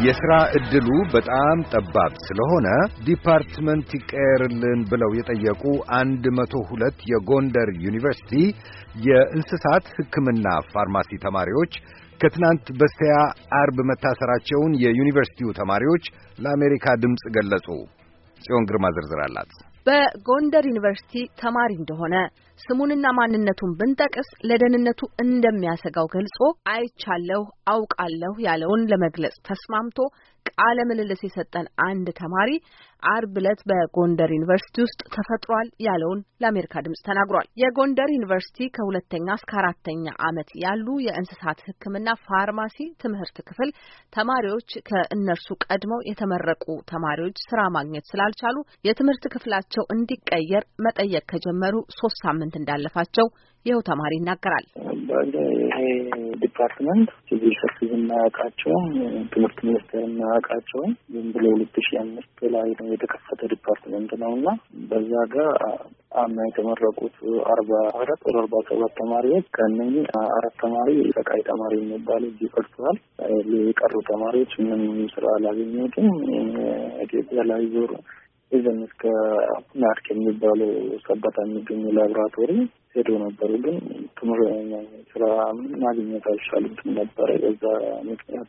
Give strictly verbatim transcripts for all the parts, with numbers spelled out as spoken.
የሥራ ዕድሉ በጣም ጠባብ ስለሆነ ዲፓርትመንት ይቀየርልን ብለው የጠየቁ አንድ መቶ ሁለት የጎንደር ዩኒቨርሲቲ የእንስሳት ሕክምና ፋርማሲ ተማሪዎች ከትናንት በስቲያ አርብ መታሰራቸውን የዩኒቨርሲቲው ተማሪዎች ለአሜሪካ ድምፅ ገለጹ። ጽዮን ግርማ ዝርዝር አላት። በጎንደር ዩኒቨርሲቲ ተማሪ እንደሆነ ስሙንና ማንነቱን ብንጠቅስ ለደህንነቱ እንደሚያሰጋው ገልጾ አይቻለሁ አውቃለሁ ያለውን ለመግለጽ ተስማምቶ ቃለ ምልልስ የሰጠን አንድ ተማሪ አርብ ዕለት በጎንደር ዩኒቨርሲቲ ውስጥ ተፈጥሯል ያለውን ለአሜሪካ ድምጽ ተናግሯል። የጎንደር ዩኒቨርሲቲ ከሁለተኛ እስከ አራተኛ ዓመት ያሉ የእንስሳት ሕክምና ፋርማሲ ትምህርት ክፍል ተማሪዎች ከእነርሱ ቀድመው የተመረቁ ተማሪዎች ስራ ማግኘት ስላልቻሉ የትምህርት ክፍላቸው እንዲቀየር መጠየቅ ከጀመሩ ሶስት ሳምንት እንዳለፋቸው ይኸው ተማሪ ይናገራል። ይሄ ዲፓርትመንት ሲቪል ሰርቪስ እናያውቃቸው ትምህርት ሚኒስቴር እናያውቃቸው ዝም ብሎ ሁለት ሺህ አምስት ላይ ነው የተከፈተ ዲፓርትመንት ነውና በዛ ጋር አምና የተመረቁት አርባ አራት ወደ አርባ ሰባት ተማሪዎች ከእነኚህ አራት ተማሪ ሰቃይ ተማሪ የሚባሉ እዚህ ቀርተዋል። የቀሩ ተማሪዎች ምንም ስራ አላገኙትም። ኢትዮጵያ ላይ ዞር እዘን እስከ ናርክ የሚባለው ሰበታ የሚገኙ ላብራቶሪ ሄዶ ነበሩ። ግን ትምህርት ስራ ማግኘት አልቻሉም ነበር። በዛ ምክንያት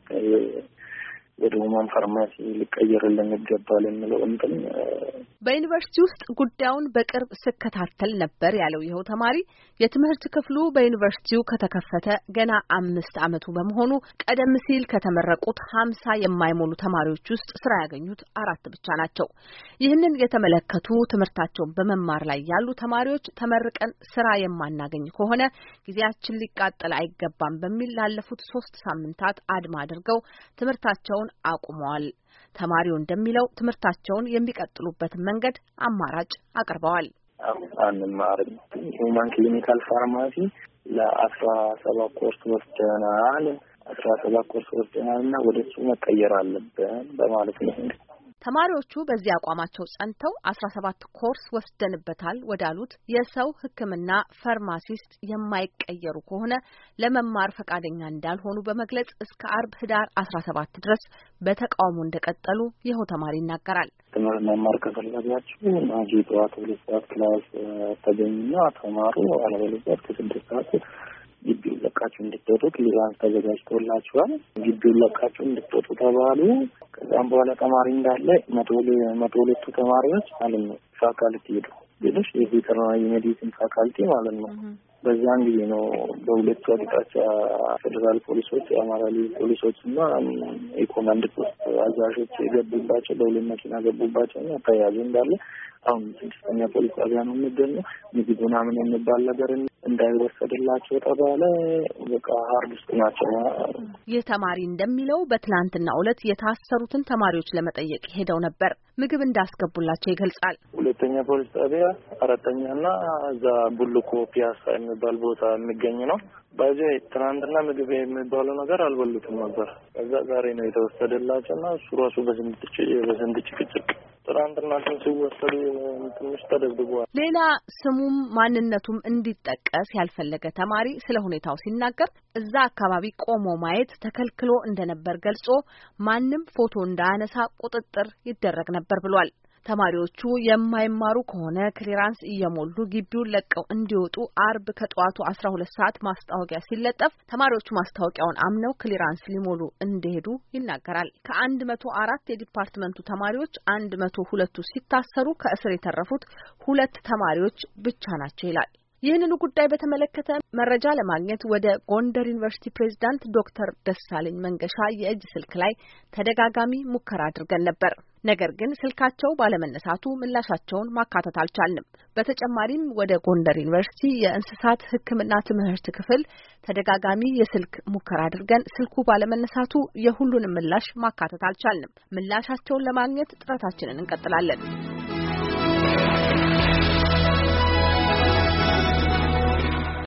ወደ ሁማን ፋርማሲ ሊቀየርልን ይገባል የሚለው እንትን በዩኒቨርሲቲ ውስጥ ጉዳዩን በቅርብ ስከታተል ነበር ያለው ይኸው ተማሪ የትምህርት ክፍሉ በዩኒቨርሲቲው ከተከፈተ ገና አምስት ዓመቱ በመሆኑ ቀደም ሲል ከተመረቁት ሀምሳ የማይሞሉ ተማሪዎች ውስጥ ስራ ያገኙት አራት ብቻ ናቸው። ይህንን የተመለከቱ ትምህርታቸውን በመማር ላይ ያሉ ተማሪዎች ተመርቀን ስራ የማናገኝ ከሆነ ጊዜያችን ሊቃጠል አይገባም በሚል ላለፉት ሶስት ሳምንታት አድማ አድርገው ትምህርታቸውን አቁመዋል። ተማሪው እንደሚለው ትምህርታቸውን የሚቀጥሉበትን መንገድ አማራጭ አቅርበዋል። አንማርም ሁማን ክሊኒካል ፋርማሲ ለአስራ ሰባት ኮርስ ወስደናል አስራ ሰባት ኮርስ ወስደናልና ወደሱ መቀየር አለብን በማለት ነው። ተማሪዎቹ በዚህ አቋማቸው ጸንተው አስራ ሰባት ኮርስ ወስደንበታል ወዳሉት የሰው ሕክምና ፋርማሲስት የማይቀየሩ ከሆነ ለመማር ፈቃደኛ እንዳልሆኑ በመግለጽ እስከ አርብ ህዳር አስራ ሰባት ድረስ በተቃውሞ እንደቀጠሉ ይኸው ተማሪ ይናገራል። ትምህርት መማር ከፈለጋችሁ ማጂ ጠዋት ሁለት ሰዓት ክላስ ተገኙና ተማሩ፣ አለበለዚያ ከስድስት ሰዓት ግቢውን ለቃችሁ እንድትወጡ ክሊራንስ ተዘጋጅቶላችኋል፣ ግቢውን ለቃችሁ እንድትወጡ ተባሉ። ከዛም በኋላ ተማሪ እንዳለ መቶ መቶ ሁለቱ ተማሪዎች ማለት ነው ፋካልቲ ሄዱ። ሌሎች የቬተርናሪ ሜዲሲን ፋካልቲ ማለት ነው። በዛን ጊዜ ነው በሁለቱ አቅጣጫ ፌደራል ፖሊሶች፣ የአማራ ልዩ ፖሊሶች እና የኮማንድ ፖስት አዛዦች የገቡባቸው በሁለት መኪና ገቡባቸው እና ተያዙ። እንዳለ አሁን ስድስተኛ ፖሊስ ጣቢያ ነው የሚገኘው። ምግብ ምናምን የሚባል ነገር እንዳይወሰድላቸው ተባለ። በቃ ሀርድ ውስጥ ናቸው። ይህ ተማሪ እንደሚለው በትናንትናው ዕለት የታሰሩትን ተማሪዎች ለመጠየቅ ሄደው ነበር። ምግብ እንዳስገቡላቸው ይገልጻል። ሁለተኛ ፖሊስ ጣቢያ አራተኛና እዛ ቡልኮ ፒያሳ የሚባል ቦታ የሚገኝ ነው። ባዜ ትናንትና ምግብ የሚባለው ነገር አልበሉትም ነበር። ከዛ ዛሬ ነው የተወሰደላቸውና እሱ ራሱ በስንት በስንት ጭቅጭቅ ትናንትና ሲወሰዱ ትንሽ ተደብድበዋል። ሌላ ስሙም ማንነቱም እንዲጠቀስ ያልፈለገ ተማሪ ስለ ሁኔታው ሲናገር እዛ አካባቢ ቆሞ ማየት ተከልክሎ እንደነበር ገልጾ ማንም ፎቶ እንዳያነሳ ቁጥጥር ይደረግ ነበር ብሏል። ተማሪዎቹ የማይማሩ ከሆነ ክሊራንስ እየሞሉ ግቢውን ለቀው እንዲወጡ አርብ ከጠዋቱ አስራ ሁለት ሰዓት ማስታወቂያ ሲለጠፍ ተማሪዎቹ ማስታወቂያውን አምነው ክሊራንስ ሊሞሉ እንደሄዱ ይናገራል። ከአንድ መቶ አራት የዲፓርትመንቱ ተማሪዎች አንድ መቶ ሁለቱ ሲታሰሩ ከእስር የተረፉት ሁለት ተማሪዎች ብቻ ናቸው ይላል። ይህንኑ ጉዳይ በተመለከተ መረጃ ለማግኘት ወደ ጎንደር ዩኒቨርሲቲ ፕሬዝዳንት ዶክተር ደሳለኝ መንገሻ የእጅ ስልክ ላይ ተደጋጋሚ ሙከራ አድርገን ነበር። ነገር ግን ስልካቸው ባለመነሳቱ ምላሻቸውን ማካተት አልቻልንም። በተጨማሪም ወደ ጎንደር ዩኒቨርሲቲ የእንስሳት ሕክምና ትምህርት ክፍል ተደጋጋሚ የስልክ ሙከራ አድርገን ስልኩ ባለመነሳቱ የሁሉንም ምላሽ ማካተት አልቻልንም። ምላሻቸውን ለማግኘት ጥረታችንን እንቀጥላለን።